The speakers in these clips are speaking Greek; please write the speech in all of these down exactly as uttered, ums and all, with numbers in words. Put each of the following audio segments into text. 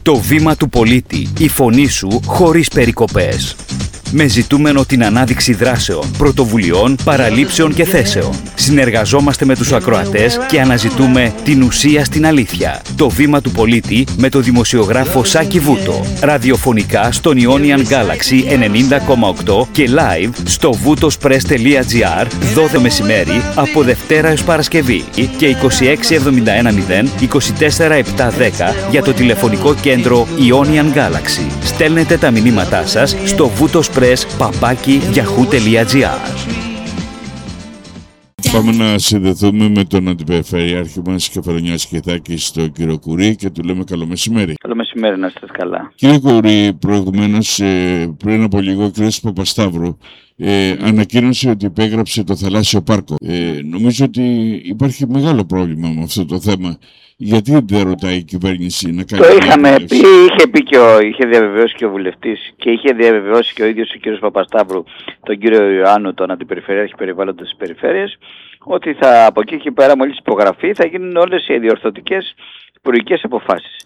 Το βήμα του πολίτη, η φωνή σου χωρίς περικοπές. Με ζητούμενο την ανάδειξη δράσεων, πρωτοβουλειών, παραλήψεων και θέσεων. Συνεργαζόμαστε με τους ακροατές και αναζητούμε την ουσία στην αλήθεια. Το βήμα του πολίτη με το δημοσιογράφο Σάκη Βούτο. Ραδιοφωνικά στον Ionian Galaxy ενενήντα κόμμα οκτώ και live στο βουτοσπρες τελεία τζι άρ δώδεκα μεσημέρι από Δευτέρα έως Παρασκευή και είκοσι έξι εβδομήντα ένα μηδέν είκοσι τέσσερα επτακόσια δέκα για το τηλεφωνικό κέντρο Ionian Galaxy. Στέλνετε τα μηνύματά σας στο βουτοσπρες παπάκι yahoo τελεία τζι άρ. Πάμε να συνδεθούμε με τον Αντιπεριφερειάρχη μας Κεφαλονιάς Κιθάκης, τον κύριο Κουρί, και του λέμε καλό μεσημέρι. Καλό μεσημέρι, να είστε καλά. Κύριε Κουρί, προηγουμένως, ε, πριν από λίγο, ο κ. Παπασταύρου ε, ανακοίνωσε ότι υπέγραψε το θαλάσσιο πάρκο. Ε, νομίζω ότι υπάρχει μεγάλο πρόβλημα με αυτό το θέμα. Γιατί δεν ρωτάει η κυβέρνηση να κάνει... Το είχαμε πει, είχε πει και ο, είχε διαβεβαιώσει και ο βουλευτής και είχε διαβεβαιώσει και ο ίδιος ο κ. Παπασταύρου, τον κύριο Ιωάννου, τον Αντιπεριφερειάρχη Περιβάλλοντος της Περιφέρειας, ότι θα, από εκεί και πέρα, μόλις υπογραφεί, θα γίνουν όλες οι διορθωτικές υπουργικές αποφάσεις.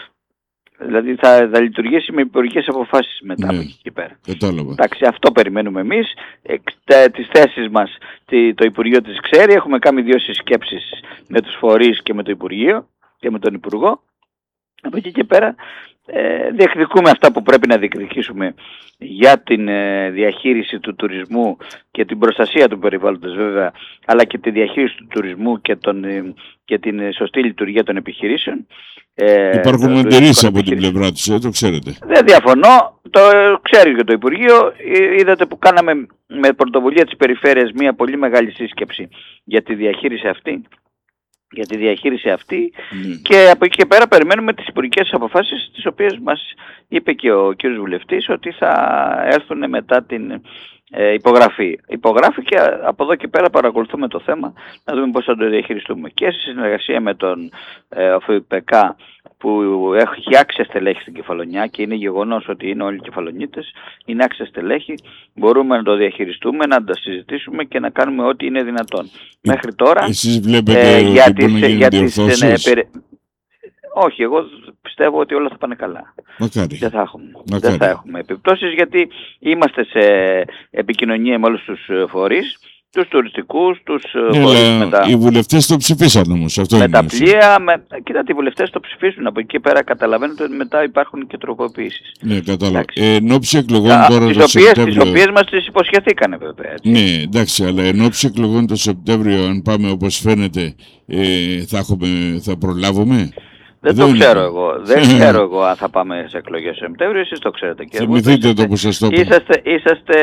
Δηλαδή θα, θα λειτουργήσει με υπουργικές αποφάσεις μετά, ναι, από εκεί και πέρα. Κατάλαβα. Εντάξει, αυτό περιμένουμε εμείς. Ε, τις θέσεις μας το Υπουργείο τις ξέρει. Έχουμε κάνει δύο συσκέψεις με τους φορείς και με το Υπουργείο και με τον Υπουργό. Από εκεί και πέρα ε, διεκδικούμε αυτά που πρέπει να διεκδικήσουμε για την ε, διαχείριση του τουρισμού και την προστασία του περιβάλλοντος βέβαια, αλλά και τη διαχείριση του τουρισμού και, τον, ε, και την ε, σωστή λειτουργία των επιχειρήσεων. Ε, Υπάρχουν εταιρείες από την πλευρά τους, ε, το ξέρετε. Δεν διαφωνώ, το ξέρει και το Υπουργείο. Είδατε που κάναμε με πρωτοβουλία της Περιφέρειας μια πολύ μεγάλη σύσκεψη για τη διαχείριση αυτή. για τη διαχείριση αυτή mm. και από εκεί και πέρα περιμένουμε τις υπουργικές αποφάσεις, τις οποίες μας είπε και ο κ. Βουλευτής ότι θα έρθουν μετά την ε, υπογραφή. Υπογράφει και από εδώ και πέρα παρακολουθούμε το θέμα να δούμε πώς θα το διαχειριστούμε. Και σε συνεργασία με τον ε, ΟΦΙΠΕΚΑ που έχει άξια στελέχη στην Κεφαλονιά και είναι γεγονός ότι είναι όλοι κεφαλονίτες, είναι άξια στελέχη, μπορούμε να το διαχειριστούμε, να τα συζητήσουμε και να κάνουμε ό,τι είναι δυνατόν. Ε, Μέχρι τώρα... Εσείς βλέπετε ε, για ότι τις, μπορεί να για τις, ε, περι... Όχι, εγώ πιστεύω ότι όλα θα πάνε καλά. Μακάρι. Δεν θα έχουμε, Δεν θα έχουμε επιπτώσεις, γιατί είμαστε σε επικοινωνία με όλους τους φορείς, τους τουριστικούς, τους ναι, φορείς με τα... Οι βουλευτές το ψηφίσαν όμως. Αυτό με είναι τα πλοία, με... κοίτατε, οι βουλευτές το ψηφίσουν. Από εκεί και πέρα καταλαβαίνετε ότι μετά υπάρχουν και τροποποιήσεις. Ναι, κατάλαβα. Ε, εν ώψη εκλογών Α, τώρα τις το οποίες, Σεπτέμβριο... Τις οποίες μας τις υποσχεθήκανε βέβαια. Έτσι. Ναι, εντάξει, αλλά εν ώψη εκλογών το Σεπτέμβριο, αν πάμε όπως φαίνεται, ε, θα, έχουμε, θα προλάβουμε. Δεν Εδώ το είναι. ξέρω εγώ. Δεν ξέρω εγώ αν θα πάμε σε εκλογές Σεπτέμβριο. Εσείς το ξέρετε. Και θυμηθείτε το που σας το είπα. Είσαστε... είσαστε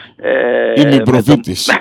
ε, Είμαι προφήτης.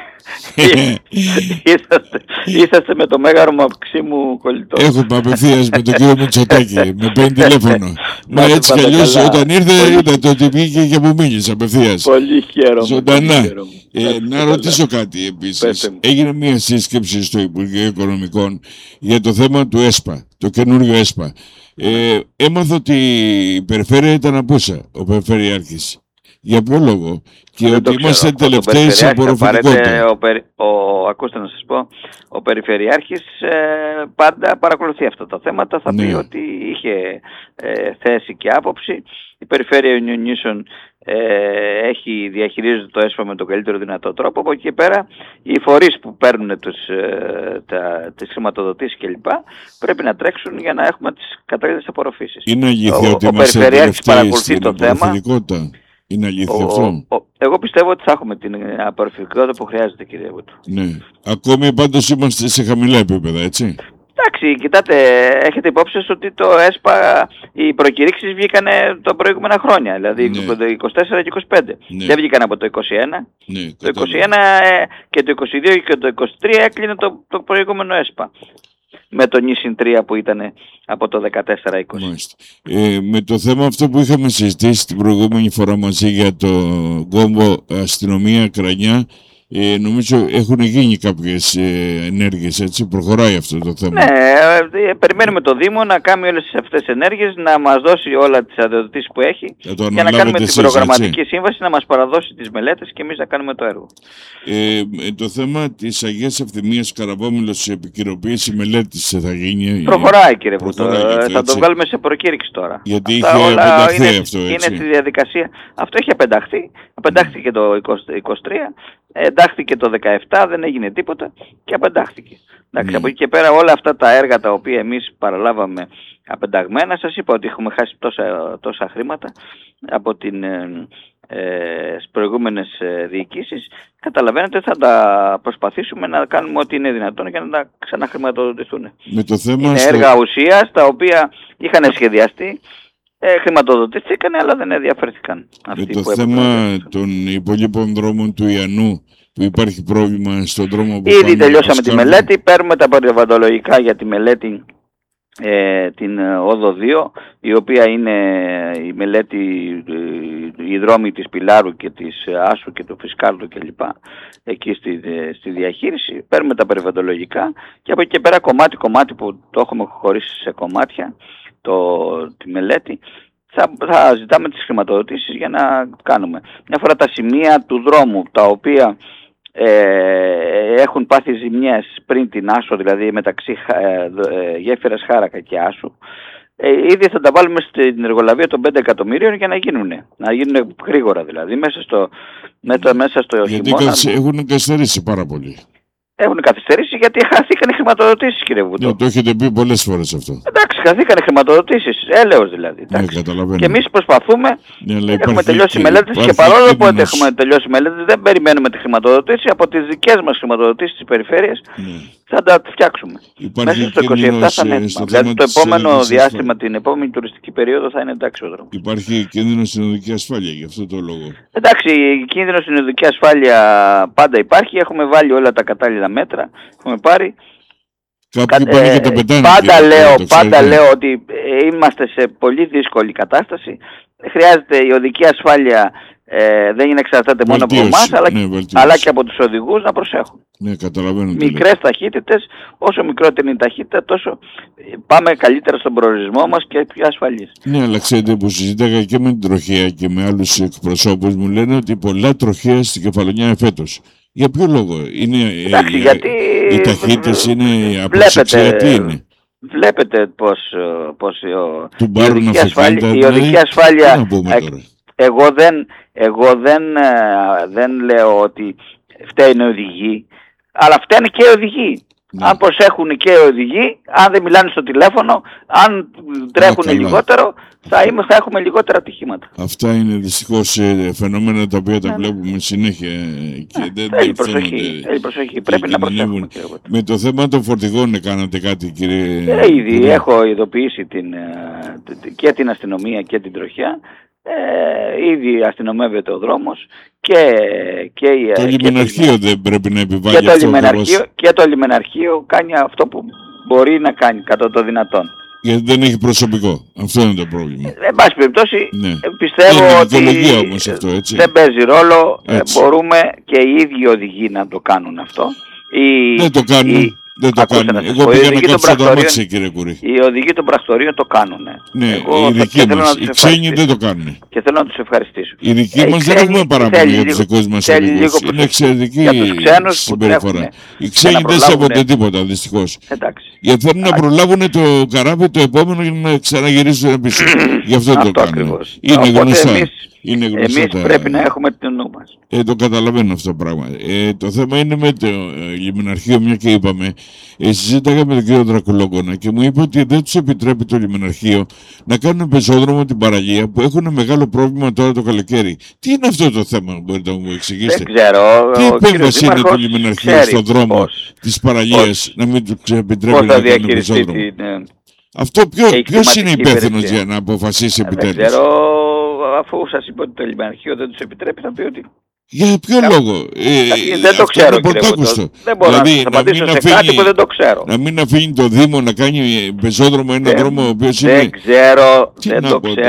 είσαστε, είσαστε με το μέγαρο Μαξίμου κολλητό. Έχουμε απευθείας με τον κύριο Μητσοτάκη. Με παίρνει τηλέφωνο. Μα έτσι κι αλλιώς όταν ήρθε είδατε ότι βγήκε και μου μίλησε απευθείας. Πολύ χαίρομαι. Ζωντανά. Ε, να ρωτήσω κάτι επίσης. Έγινε μια σύσκεψη στο Υπουργείο Οικονομικών για το θέμα του ΕΣΠΑ, το καινούριο ΕΣΠΑ. Ε, έμαθα ότι η περιφέρεια ήταν απούσα, ο Περιφερειάρχης. Για ποιο λόγο? Και δεν ότι είμαστε τελευταίοι σε απορροφητικότητα. Ο, περι... ο... Ακούστε να σας πω, ο Περιφερειάρχης ε, πάντα παρακολουθεί αυτά τα θέματα. Θα ναι. πει ότι είχε ε, θέση και άποψη. Η Περιφέρεια Ιωνιονίσεων ε, έχει διαχειρίζεται το ΕΣΠΑ με τον καλύτερο δυνατό τρόπο. Από εκεί και πέρα οι φορείς που παίρνουν τους, ε, τα, τις χρηματοδοτήσεις κλπ. Πρέπει να τρέξουν για να έχουμε τις κατάλληλες απορροφήσεις. Είναι αλήθεια ο, ότι ο είμαστε Περιφερειάρχης παρακολουθεί στην το θέμα. Είναι αλήθεια ο, αυτό? Ο, εγώ πιστεύω ότι θα έχουμε την απορροφητικότητα που χρειάζεται, κύριε Βούτο. Ναι. Ακόμη πάντως είμαστε σε χαμηλά επίπεδα, έτσι. Εντάξει, κοιτάτε, έχετε υπόψη σας ότι το ΕΣΠΑ, οι προκηρύξεις βγήκαν τα προηγούμενα χρόνια, δηλαδή ναι. το είκοσι τέσσερα και είκοσι πέντε. Ναι. Δεν βγήκαν από το είκοσι ένα. Ναι, το είκοσι ένα και το είκοσι δύο και το είκοσι τρία έκλεινε το, το προηγούμενο ΕΣΠΑ. Με το νησιν τρία που ήταν από το δεκατέσσερα είκοσι. Ε, με το θέμα αυτό που είχαμε συζητήσει την προηγούμενη φορά μαζί για το κόμβο αστυνομία Κρανιά, Ε, νομίζω έχουν γίνει κάποιες ε, ενέργειες, έτσι, προχωράει αυτό το θέμα. Ναι, ε, περιμένουμε το Δήμο να κάνει όλες αυτές τις ενέργειες, να μας δώσει όλα τις αδειοδοτήσεις που έχει για να κάνουμε εσείς, την προγραμματική έτσι. σύμβαση, να μας παραδώσει τις μελέτες και εμείς να κάνουμε το έργο. Ε, το θέμα της Αγίας Ευθυμίας Καραβόμυλος, η επικαιροποίηση μελέτης θα γίνει. Προχωράει, κύριε Βούτο. Αυτό, θα το βγάλουμε σε προκήρυξη τώρα. Γιατί Αυτά είχε απενταχθεί είναι, αυτό, έτσι. Είναι στη διαδικασία. Αυτό είχε απενταχθεί. Απεντάχθηκε το είκοσι τρία, εντάχθηκε το δεκαεπτά, δεν έγινε τίποτα και απεντάχθηκε. Εντάξει, Mm. από εκεί και πέρα όλα αυτά τα έργα τα οποία εμείς παραλάβαμε απενταγμένα, σας είπα ότι έχουμε χάσει τόσα, τόσα χρήματα από την... Ε, Ε, στις προηγούμενες ε, διοικήσεις, καταλαβαίνετε θα τα προσπαθήσουμε να κάνουμε ό,τι είναι δυνατόν για να τα ξαναχρηματοδοτηθούν. Με το θέμα είναι στο... έργα ουσίας τα οποία είχαν σχεδιαστεί, ε, χρηματοδοτήθηκαν αλλά δεν ενδιαφέρθηκαν. Με το θέμα των υπολείπων δρόμων του Ιαννού που υπάρχει πρόβλημα στον δρόμο που ήδη τελειώσαμε τη μελέτη, παίρνουμε τα περιβαλλοντολογικά για τη μελέτη Ε, την όδο δύο, η οποία είναι η μελέτη, η δρόμη της Πιλάρου και της Άσου και του Φυσκάλτου κλπ. Εκεί στη, στη διαχείριση, παίρνουμε τα περιβαλλοντολογικά και από εκεί και πέρα κομμάτι κομμάτι που το έχουμε χωρίσει σε κομμάτια το, τη μελέτη, θα, θα ζητάμε τις χρηματοδοτήσεις για να κάνουμε. Μια φορά τα σημεία του δρόμου τα οποία Ε, έχουν πάθει ζημιές πριν την Άσο, δηλαδή μεταξύ ε, ε, γέφυρας Χάρακα και Άσου, ε, ήδη θα τα βάλουμε στην εργολαβία των πέντε εκατομμύριων για να γίνουν, να γίνουν γρήγορα δηλαδή, μέσα στο, μέσα, μέσα στο γιατί χειμώνα. Γιατί έχουν καθυστερήσει πάρα πολύ. Έχουν καθυστερήσει γιατί χαθήκαν οι χρηματοδοτήσεις, κύριε Βούτο. Ναι, το έχετε πει πολλές φορές αυτό. Εντάξει, χαθήκαν οι χρηματοδοτήσεις, έλεος δηλαδή. Ναι, καταλαβαίνω. Και εμείς προσπαθούμε, ναι, αλλά έχουμε τελειώσει και, μελέτες και παρόλο που έχουμε τελειώσει μελέτες, δεν περιμένουμε τη χρηματοδότηση, από τις δικές μας χρηματοδοτήσεις της περιφέρειας ναι. θα τα φτιάξουμε. Υπάρχει μέσα στο είκοσι επτά θα είναι έτοιμα. Δηλαδή το επόμενο διάστημα, την επόμενη τουριστική περίοδο θα είναι εντάξει ο δρόμος. Υπάρχει κίνδυνο στην οδική ασφάλεια, γι' αυτό το λόγο. Εντάξει, κίνδυνο στην οδική ασφάλεια πάντα υπάρχει, έχουμε βάλει όλα τα κατάλληλα μέτρα, έχουμε πάρει. Κάποιοι πάνε ε, και τα πετάνε. Πάντα, και λέω, το πάντα λέω ότι είμαστε σε πολύ δύσκολη κατάσταση. Χρειάζεται η οδική ασφάλεια, ε, δεν είναι εξαρτάται μόνο από εμάς, αλλά, ναι, αλλά και από τους οδηγούς να προσέχουν. Ναι, καταλαβαίνω. Μικρές ταχύτητες, όσο μικρότερη είναι η ταχύτητα, τόσο πάμε καλύτερα στον προορισμό μας και πιο ασφαλείς. Ναι, αλλά ξέρετε που συζήταγα και με την τροχέα και με άλλους εκπροσώπους, μου λένε ότι πολλά τροχέα στην Κεφαλονιά εφέτος. Για ποιο λόγο? Είναι, εντάξει, οι, γιατί οι ταχύτητες είναι απροσεξία, τι είναι? Βλέπετε πως, πως ο, η οδική ασφάλεια, η οδική ασφάλεια εγώ, δεν, εγώ δεν, δεν λέω ότι φταίνουν οι οδηγοί, αλλά φταίνουν και οι οδηγοί. Ναι. Αν προσέχουν και οι οδηγοί, αν δεν μιλάνε στο τηλέφωνο, αν τρέχουν ναι, λιγότερο, θα, είμαι, θα έχουμε λιγότερα ατυχήματα. Αυτά είναι δυστυχώς φαινόμενα τα οποία τα ναι. βλέπουμε συνέχεια και ναι, δεν θέλει προσοχή, θέλει προσοχή. Πρέπει να προσέχουμε. Με το θέμα των φορτηγών κάνατε κάτι, κύριε? Ε, ήδη κύριε. Έχω ειδοποιήσει την, και την αστυνομία και την τροχιά. Ε, ήδη αστυνομεύεται ο δρόμος και, και το λιμεναρχείο δεν πρέπει να επιβάλλει και αυτό το λιμεναρχείο, και το λιμεναρχείο κάνει αυτό που μπορεί να κάνει κατά το δυνατόν. Γιατί δεν έχει προσωπικό. Αυτό είναι το πρόβλημα. Εν πάση περιπτώσει, ναι. πιστεύω είναι ότι όμως αυτό, έτσι. δεν παίζει ρόλο. Έτσι. Μπορούμε και οι ίδιοι οδηγοί να το κάνουν αυτό. Οι, δεν το κάνουν. Οι, Δεν το κάνουν. Εγώ πήγα να κάψω τα μάτια, κύριε Κουρί. Οι οδηγοί των πρακτορείων το κάνουν. Ναι, εγώ οι δικοί μας. Οι ξένοι δεν το κάνουν. Και θέλω να τους ευχαριστήσω. Οι δικοί μας δεν έχουμε παράπονο για τους δικούς μας οδηγούς. Είναι εξαιρετική συμπεριφορά. Οι ξένοι δεν σέβονται τίποτα, δυστυχώς. Γιατί θέλουν να προλάβουν το καράβι το επόμενο για να ξαναγυρίσουν πίσω. Γι' αυτό το κάνουν. Είναι γνωστά. Είναι Εμείς τα... πρέπει να έχουμε το νου μας. Ε, το καταλαβαίνω αυτό το πράγμα. Ε, το θέμα είναι με το ε, λιμεναρχείο, μια και είπαμε. Ε, συζήταγα με τον κύριο Δρακουλόγκονα και μου είπε ότι δεν τους επιτρέπει το λιμεναρχείο να κάνουν πεζόδρομο την παραλία που έχουν μεγάλο πρόβλημα τώρα το καλοκαίρι. Τι είναι αυτό το θέμα, μπορείτε να μου εξηγήσετε? Δεν ξέρω. Τι επέμβαση είναι το λιμεναρχείο στον δρόμο της παραλίας να μην τους επιτρέπει να κάνουν πεζόδρομο? Την... Αυτό ποιος είναι υπεύθυνος για να αποφασίσει επιτέλους? Δεν ξέρω. Αφού σας είπα ότι το λιμεναρχείο δεν τους επιτρέπει, θα πει ότι... Για ποιο Κα... λόγο? Ε, δεν το ξέρω, κύριε Βούτο. Δεν μπορώ δηλαδή, να σας απαντήσω σε αφήνει, κάτι που δεν το ξέρω. Να μην αφήνει το Δήμο να κάνει πεζόδρομο, ένα δεν, δρόμο ο οποίος δεν είναι... Ξέρω, δεν το ξέρω,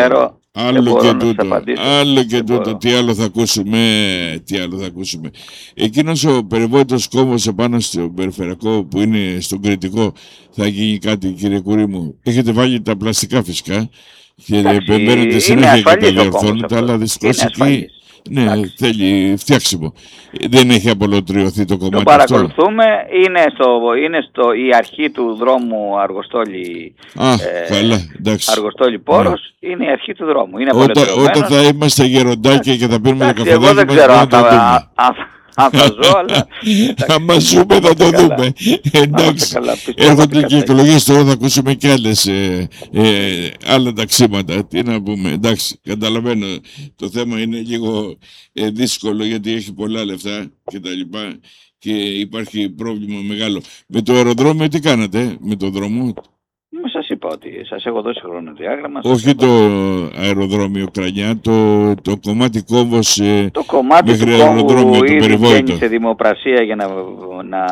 Άλλο και τούτο, άλλο και τούτο, τι άλλο θα ακούσουμε, τι άλλο θα ακούσουμε. Εκείνος ο περιβόητος κόμβος επάνω στο περιφερειακό που είναι στον Κρητικό, θα γίνει κάτι, κύριε Κουρί μου? Έχετε βάλει τα πλαστικά φυσικά και περιμένετε συνέχεια και τα διορθώνετε, αλλά δυστυχώς εκεί, ναι, εντάξει, θέλει φτιάξιμο. Δεν έχει απολωτριωθεί το κομμάτι. Το παρακολουθούμε, αυτό. Είναι, στο, είναι στο, η αρχή του δρόμου Αργοστόλη, Α, ε, καλά, εντάξει. Αργοστόλη Πόρος, ναι. Είναι η αρχή του δρόμου. Είναι όταν, όταν θα είμαστε γεροντάκια και θα πίνουμε το καφεδάκι μας, δεν ξέρω αν θα, αν θα ζω, αλλά... Άμα ζούμε θα το δούμε. Εντάξει, έρχονται και εκλογές τώρα, θα ακούσουμε και άλλες, ε, ε, άλλα ταξίματα. Τι να πούμε, εντάξει, καταλαβαίνω. Το θέμα είναι λίγο ε, δύσκολο γιατί έχει πολλά λεφτά και τα λοιπά και υπάρχει πρόβλημα μεγάλο. Με το αεροδρόμιο τι κάνατε, με το δρόμο? Σας είπα ότι σας έχω δώσει χρονοδιάγραμμα. Όχι το αεροδρόμιο Κρανιά, το, το κομμάτι κόμβος ε, το κομμάτι μέχρι του αεροδρόμιο, το περιβόητο. Ήδη σε δημοπρασία για να, να,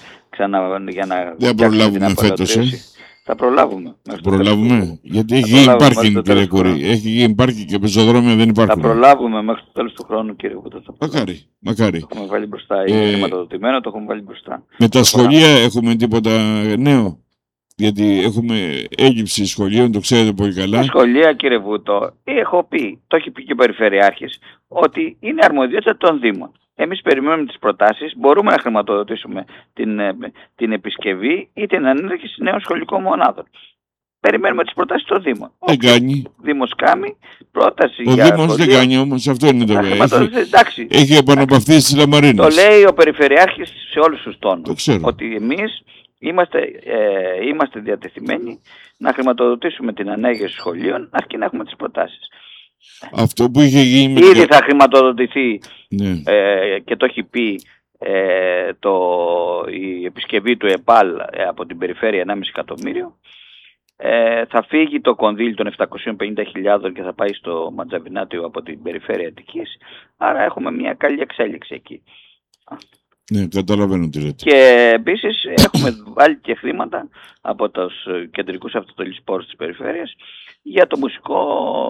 ξανα, για να δεν προλάβουμε φέτος, ε. Θα προλάβουμε. Θα προλάβουμε, γιατί έχει γίνει πάρκινγκ, κύριε Κουρί. Έχει γίνει πάρκινγκ και πεζοδρόμια δεν υπάρχουν. Θα προλάβουμε μέχρι το τέλος του χρόνου, κύριε Κουρί. Μακάρι, μακάρι. Το έχουμε βάλει μπροστά, είναι ε, χρηματοδοτημένο, το έχουμε βάλει μπροστά. Με τα σχολεία έχουμε τίποτα νέο? Γιατί έχουμε έλλειψη σχολείων, το ξέρετε πολύ καλά. Τα σχολεία, κύριε Βούτο, έχω πει, το έχει πει και ο Περιφερειάρχης, ότι είναι αρμοδιότητα των Δήμων. Εμείς περιμένουμε τις προτάσεις, μπορούμε να χρηματοδοτήσουμε την, την επισκευή ή την ανέργηση νέων σχολικών μονάδων. Περιμένουμε τις προτάσεις των Δήμων. Δεν κάνει. Ο Δήμος κάνει πρόταση ο για Δήμος σχολείο. δεν κάνει όμως, αυτό είναι το βέβαια. Έχει, έχει επαναπαυθεί στις Λαμαρίνες. Το λέει ο Περιφερειάρχης σε όλους τους τόνους. Το ξέρω. Ότι εμείς Είμαστε, ε, είμαστε διατεθειμένοι να χρηματοδοτήσουμε την ανέγερση σχολείων αρκεί να έχουμε τις προτάσεις. Αυτό που είχε γίνει... Ήδη θα χρηματοδοτηθεί, ναι. ε, και το έχει πει ε, το, η επισκευή του ΕΠΑΛ ε, από την περιφέρεια ενάμιση εκατομμύριο. Ε, θα φύγει το κονδύλι των επτακόσιων πενήντα χιλιάδων και θα πάει στο Ματζαβινάτιο από την περιφέρεια Αττικής. Άρα έχουμε μια καλή εξέλιξη εκεί. Ναι, καταλαβαίνω τι λέτε. Και επίσης έχουμε βάλει και χρήματα από τους κεντρικούς αυτοτελεσπόρους της περιφέρειας για το μουσικό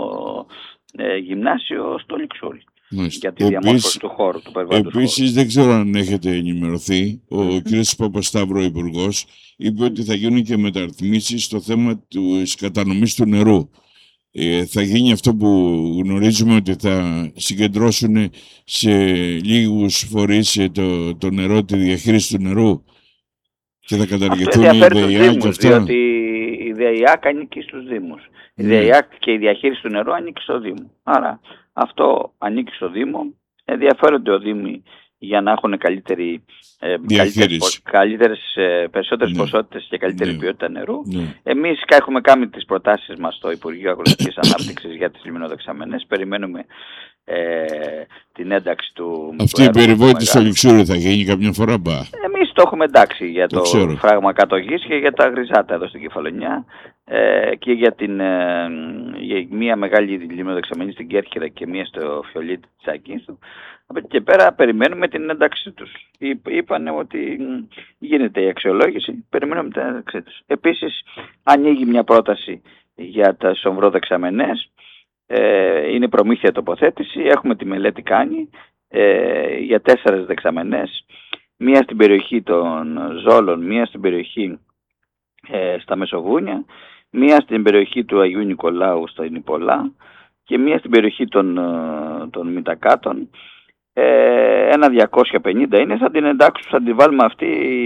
ε, γυμνάσιο στο Λιξούλι. Για τη διαμόρφωση του χώρου του περιβάλλοντος. Επίσης, δεν ξέρω αν έχετε ενημερωθεί, ο mm-hmm. κ. Παπασταύρου, Υπουργός, είπε ότι θα γίνουν και μεταρρυθμίσεις στο θέμα της κατανομής του νερού. Ε, θα γίνει αυτό που γνωρίζουμε, ότι θα συγκεντρώσουν σε λίγους φορείς το, το νερό, τη διαχείριση του νερού και θα καταργηθούν οι ΔΕΙΑΚ και αυτά. Διότι η ΔΕΙΑΚ ανήκει στους Δήμους. Η ΔΕΙΑΚ και η διαχείριση του νερού ανήκει στο Δήμο. Άρα αυτό ανήκει στο Δήμο. Ενδιαφέρονται ο Δήμοι για να έχουν καλύτερη, ε, καλύτερες, καλύτερες, ε, περισσότερες ναι. ποσότητες και καλύτερη ναι. ποιότητα νερού. Ναι. Εμείς έχουμε κάνει τις προτάσεις μας στο Υπουργείο Αγροτικής Ανάπτυξης για τις λιμνοδεξαμενές. Περιμένουμε ε, την ένταξη του... Αυτή η περιβόητη στο Λιξούρι θα γίνει καμιά φορά, μπα? Εμείς το έχουμε εντάξει για το, το φράγμα κατογής και για τα γριζάτα εδώ στην Κεφαλονιά ε, και για, την, ε, για μια μεγάλη λιμνοδεξαμενή στην Κέρκυρα και μια στο Φιολίτη της Ακίνθου. Από εκεί και πέρα περιμένουμε την ένταξή τους. Είπαν ότι γίνεται η αξιολόγηση, περιμένουμε την ένταξή τους. Επίσης ανοίγει μια πρόταση για τα σομβροδεξαμενές, ε, είναι προμήθεια τοποθέτηση, έχουμε τη μελέτη κάνει ε, για τέσσερες δεξαμενές, μία στην περιοχή των Ζόλων, μία στην περιοχή ε, στα Μεσοβούνια, μία στην περιοχή του Αγίου Νικολάου στα Ινιπολά και μία στην περιοχή των, των Μητακάτων. Ε, ένα διακόσια πενήντα είναι, θα την εντάξουμε, θα την βάλουμε αυτή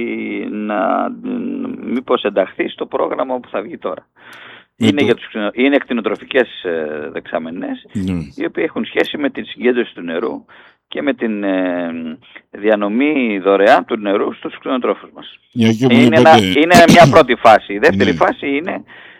να μήπως ενταχθεί στο πρόγραμμα που θα βγει τώρα. Είναι, το... για τους, είναι κτηνοτροφικές ε, δεξαμενές, ναι. οι οποίοι έχουν σχέση με την συγκέντρωση του νερού και με την ε, διανομή δωρεάν του νερού στους κτηνοτρόφους μας. Είναι, ένα, είναι μια πρώτη φάση. Η δεύτερη ναι. φάση είναι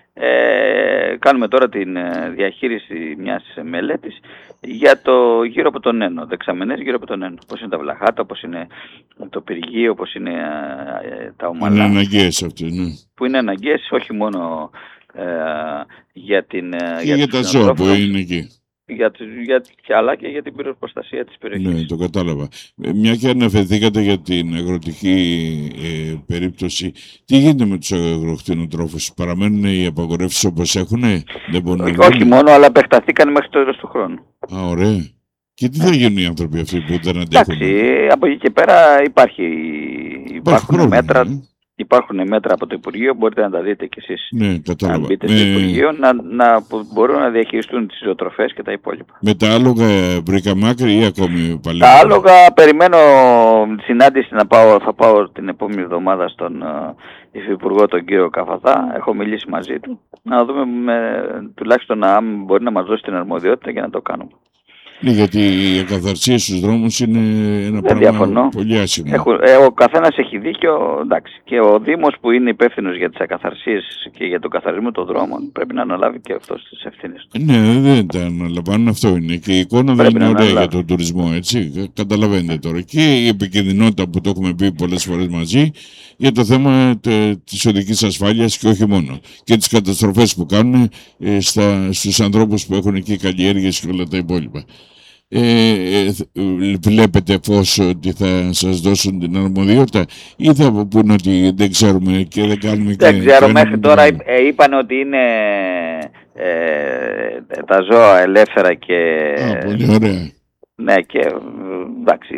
Ε, κάνουμε τώρα την ε, διαχείριση μιας μελέτης για το γύρω από τον Ένο, δεξαμενές γύρω από τον Ένο. Πώς είναι τα βλαχάτα, όπως είναι το πυργείο, όπως είναι ε, τα ομαλά. Είναι αναγκαίες αυτές, ναι. Που είναι αναγκαίες όχι μόνο ε, για την... Και για, για τα ζώα που είναι εκεί. Για, για, αλλά και για την προστασία της περιοχής. Ναι, το κατάλαβα. Μια και αναφερθήκατε για την αγροτική ε, περίπτωση, τι γίνεται με τους αγροκτηνοτρόφους? Παραμένουν οι απαγορεύσεις όπως έχουν? Δεν μπορούν όχι, να όχι μόνο, αλλά επεκταθήκαν μέχρι το τέλος του χρόνου. Α, ωραία. Και τι θα γίνουν οι άνθρωποι αυτοί που δεν αντέχουν? Εντάξει, από εκεί και πέρα υπάρχει, υπάρχουν, πρόβλημα, μέτρα, ε? υπάρχουν μέτρα από το Υπουργείο, μπορείτε να τα δείτε κι εσείς. Ναι, κατάλαβα. Αν μπείτε με... στο Υπουργείο, να, να μπορούν να διαχειριστούν τις ζωοτροφές και τα υπόλοιπα. Με τα άλογα βρήκαμε άκρη ή ακόμη παλαιότερα? Τα άλογα περιμένω συνάντηση να πάω, θα πάω την επόμενη εβδομάδα στον uh, Υφυπουργό τον κύριο Καφαθά. Έχω μιλήσει μαζί του. Να δούμε με, τουλάχιστον αν μπορεί να μας δώσει την αρμοδιότητα για να το κάνουμε. Ναι, γιατί η ακαθαρσία στους δρόμους είναι ένα δεν πράγμα διαφωνώ. πολύ άσχημο. Έχω, ε, ο καθένας έχει δίκιο, εντάξει. Και ο Δήμος που είναι υπεύθυνος για τις ακαθαρσίες και για τον καθαρισμό των δρόμων πρέπει να αναλάβει και αυτός τις ευθύνες του. Ναι, δεν τα αναλαμβάνουν, αυτό είναι. Και η εικόνα δεν είναι ωραία για τον τουρισμό, έτσι. Καταλαβαίνετε τώρα. Και η επικινδυνότητα που το έχουμε πει πολλές φορές μαζί για το θέμα της οδικής ασφάλειας και όχι μόνο. Και τις καταστροφές που κάνουν ε, στα, στους ανθρώπους που έχουν εκεί καλλιέργειες και όλα τα υπόλοιπα. Ε, ε, βλέπετε φως ότι θα σας δώσουν την αρμοδιότητα ή θα πούνε ότι δεν ξέρουμε και δεν κάνουμε και... Δεν ξέρω, μέχρι τώρα ε, είπαν ότι είναι ε, τα ζώα ελεύθερα και... Α, πολύ ωραία. Ναι, και εντάξει...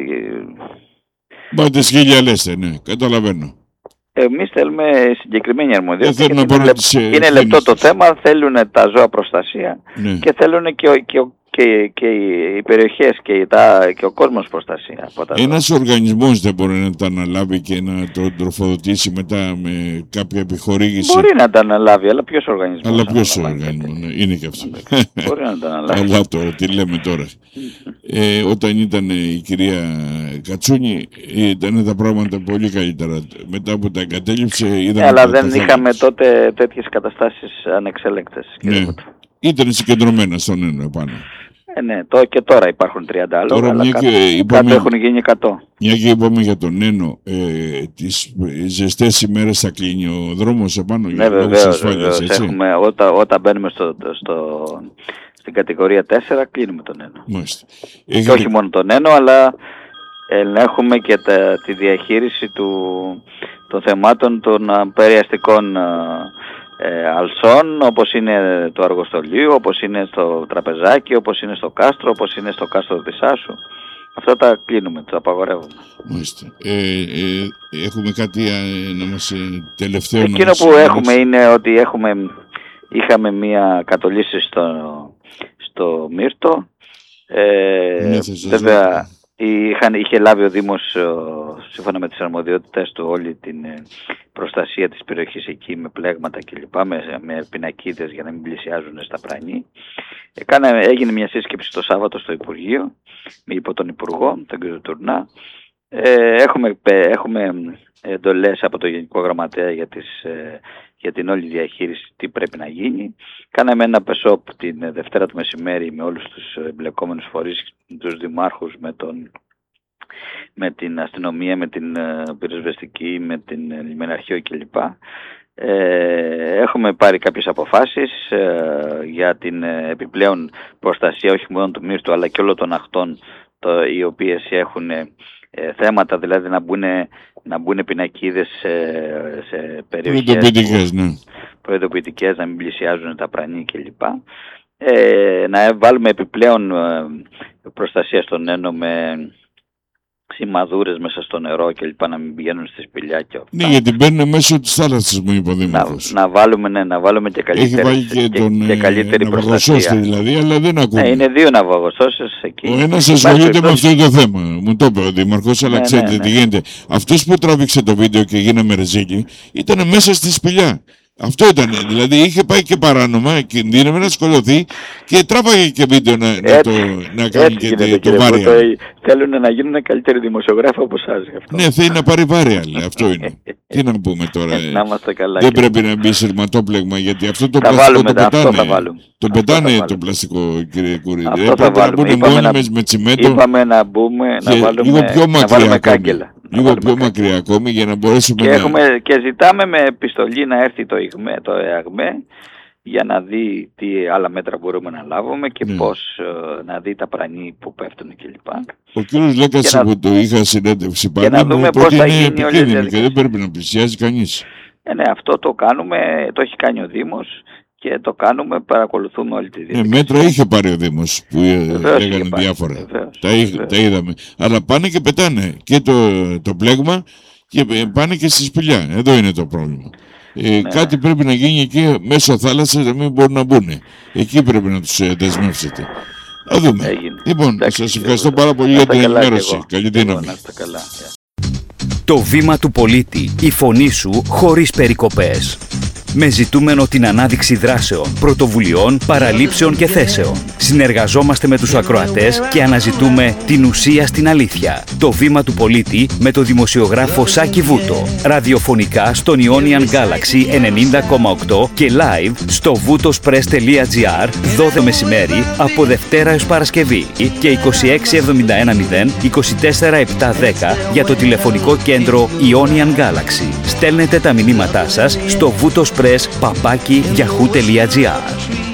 Πάτε σκύλια λέστε, ναι, καταλαβαίνω. Εμείς θέλουμε συγκεκριμένη αρμοδιότητα. Είναι, είναι, είναι λεπτό το θέμα, θέλουν τα ζώα προστασία, ναι. Και θέλουν και, ο, και, ο, και, και οι περιοχές και, τα, και ο κόσμος προστασία. Ένας οργανισμός δεν μπορεί να τα αναλάβει και να το τροφοδοτήσει μετά με κάποια επιχορήγηση? Μπορεί να τα αναλάβει, αλλά ποιος οργανισμός? Αλλά ποιος οργανισμός, ναι, είναι και αυτό. Μπορεί να τα αναλάβει. Αλλά τώρα, τι λέμε τώρα. ε, όταν ήταν η κυρία Κατσούνη ήταν τα πράγματα πολύ καλύτερα. Μετά που τα εγκατέλειψε είδαμε... Ε, αλλά δεν είχαμε τότε τέτοιες καταστάσεις ανεξέλεγκτες. Ναι, ήταν συγκεντρωμένα στον ένα επάνω. Ε, ναι, το, και τώρα υπάρχουν τριάντα άλογα, τώρα, αλλά κάτω, είπαμε, κάτω έχουν γίνει εκατό. Μια και είπαμε για τον Ένο, ε, τις ζεστές ημέρες θα κλείνει ο δρόμος επάνω? Ναι, βεβαίως, βεβαίως. Έχουμε, όταν, όταν μπαίνουμε στο, στο, στην κατηγορία τέσσερα κλείνουμε τον Ένο. Μάλιστα. Και Έχετε... όχι μόνο τον Ένο, αλλά ελέγχουμε και τα, τη διαχείριση του, των θεμάτων των περιαστικών ε, αλσών, όπως είναι το Αργοστολίου, όπως είναι στο Τραπεζάκι, όπως είναι στο Κάστρο, όπως είναι στο Κάστρο της Άσου. Αυτά τα κλείνουμε, τα απαγορεύουμε. Μάλιστα. Ε, ε, έχουμε κάτι ε, να μας ε, τελευταίο... Εκείνο να μας που έχουμε είναι ότι έχουμε, είχαμε μία κατολίσθηση στο, στο Μύρτο. Ε, ναι, βέβαια, είχαν, είχε λάβει ο Δήμος, σύμφωνα με τις αρμοδιότητες του, όλη την προστασία της περιοχής εκεί με πλέγματα κλπ, με, με πινακίδες για να μην πλησιάζουν στα πρανή. Έκανα, έγινε μια σύσκεψη το Σάββατο στο Υπουργείο, υπό τον Υπουργό, τον κ. Τουρνά. Ε, έχουμε, έχουμε εντολές από το Γενικό Γραμματέα για, τις, για την όλη διαχείριση, τι πρέπει να γίνει. Κάναμε ένα πεσόπ την Δευτέρα το μεσημέρι με όλους τους εμπλεκόμενους φορείς, τους δημάρχους, με, τον, με την αστυνομία, με την πυροσβεστική, με την λιμεναρχείο κλπ. Ε, έχουμε πάρει κάποιες αποφάσεις ε, για την επιπλέον προστασία όχι μόνο του Μύρτου αλλά και όλων των αχτών, το, οι οποίες έχουν ε, θέματα, δηλαδή να μπουν, να μπουν πινακίδες σε, σε περιοχές προειδοποιητικές, ναι. προειδοποιητικές, να μην πλησιάζουν τα πρανή κλπ. Ε, να βάλουμε επιπλέον ε, προστασία στον Ένο με σημαδούρες μέσα στο νερό και λοιπά, να μην πηγαίνουν στη σπηλιά και αυτά. Ναι, γιατί μπαίνουν μέσω της θάλασσας, μου είπε ο Δήμαρχος. Να, να, βάλουμε, ναι, να βάλουμε και καλύτερη, Έχει βάλει και, τον, και, και καλύτερη ε, προστασία. δηλαδή, αλλά δεν ακούω. Ναι, είναι δύο ναυαγοσώσεις εκεί. Ο ένας ασχολείται με αυτό το θέμα. Μου το είπε ο Δήμαρχος, αλλά ναι, ξέρετε ναι, ναι. τι γίνεται. Αυτός που τράβηξε το βίντεο και γίναμε ρεζίλι ήταν μέσα στη σπηλιά. Αυτό ήταν, δηλαδή είχε πάει και παράνομα, κινδύνευε να σκολωθεί και τράβαγε και βίντεο να, έτσι, να, το, να κάνει και γίνεται, το, το βάρια. Θέλουν να γίνουν καλύτεροι δημοσιογράφοι από εσάς. Ναι, θέλει να πάρει βάρια, λέει, αυτό είναι. Τι να πούμε τώρα, να είμαστε καλά, δεν και... πρέπει να μπει σειρματόπλεγμα, γιατί αυτό το θα πλαστικό το πετάνε. Αυτό θα βάλουμε. Το πετάνε το πλαστικό, κύριε Κουρίδη. Αυτό θα βάλουμε. Να μπουν μόνιμες με τσιμέντο. Είπαμε να μπούμε, να βάλουμε, να βάλουμε κάγκελα. Λίγο πιο μακριά ακόμη για να μπορέσουμε και, να... έχουμε, και ζητάμε με επιστολή να έρθει το ΙΓΜΕ, το ΕΑΓΜΕ, για να δει τι άλλα μέτρα μπορούμε να λάβουμε και ναι. πώς ε, να δει τα πρανή που πέφτουν κλπ. Ο κύριος Λέκας να... που το είχα συνέντευξη πάνω και να δούμε πώς θα γίνει επικίνδυνο και δεν πρέπει να πλησιάζει κανείς. Ε, ναι, αυτό το κάνουμε, το έχει κάνει ο Δήμος και το κάνουμε, παρακολουθούμε όλη τη διαδικασία. Ε, μέτρα είχε πάρει ο Δήμος που βεβαίως λέγανε διάφορα. Βεβαίως, τα, βεβαίως. τα είδαμε. Αλλά πάνε και πετάνε και το, το πλέγμα και πάνε και στη σπηλιά. Εδώ είναι το πρόβλημα. Ε, ναι. Κάτι πρέπει να γίνει εκεί μέσω θάλασσας να μην μπορούν να μπουν. Εκεί πρέπει να τους δεσμεύσετε. Θα δούμε. Έγινε. Λοιπόν, εντάξει, σας ευχαριστώ πάρα πολύ για την ενημέρωση. Καλή δύναμη. Το βήμα του πολίτη, η φωνή σου χωρίς περικοπές. Με ζητούμενο την ανάδειξη δράσεων, πρωτοβουλειών, παραλήψεων και θέσεων. Συνεργαζόμαστε με τους ακροατές και αναζητούμε την ουσία στην αλήθεια. Το βήμα του πολίτη με το δημοσιογράφο Σάκη Βούτο. Ραδιοφωνικά στον Ionian Galaxy ενενήντα κόμμα οκτώ και live στο βουτοσπρες τελεία τζι άρ δώδεκα μεσημέρι από Δευτέρα έως Παρασκευή και είκοσι έξι εβδομήντα ένα μηδέν είκοσι τέσσερα επτακόσια δέκα για το τηλεφωνικό κέντρο Ionian Galaxy. Στέλνετε τα μηνύματά σας στο βουτοσπρες παπάκι γιαχού τελεία τζι άρ.